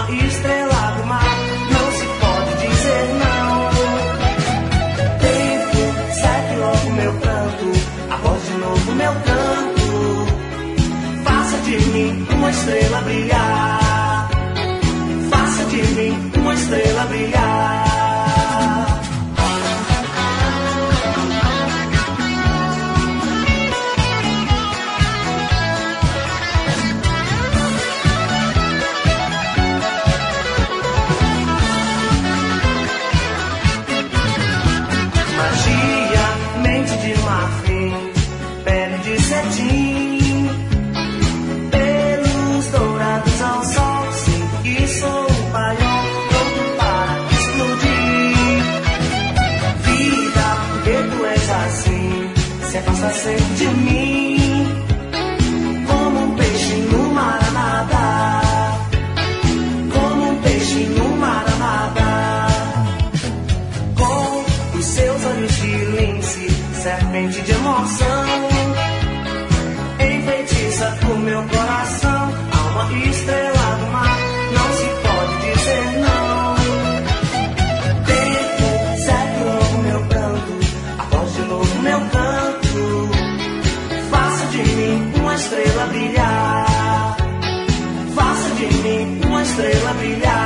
uma estrela do mar, não se pode dizer não. Tempo, segue logo meu canto, acorde de novo meu canto. Faça de mim uma estrela brilhar, faça de mim uma estrela brilhar. Pelos dourados ao sol, sinto que sou um paiol pronto para explodir. Vida, porque tu és assim, se afasta sempre de mim. Como um peixe no mar a nadar, como um peixe no mar a nadar. Com os seus olhos de lince, serpente de emoção, enfeitiça o meu coração. Há uma estrela do mar, não se pode dizer não. Tempo, segue logo meu canto, acorde de novo meu canto. Faça de mim uma estrela brilhar, faça de mim uma estrela brilhar.